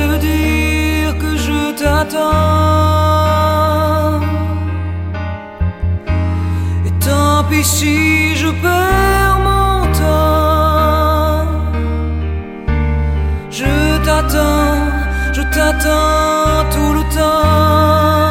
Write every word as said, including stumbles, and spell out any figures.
te dire que je t'attends. Et tant pis si je perds mon temps. Je t'attends, je t'attends tout le temps.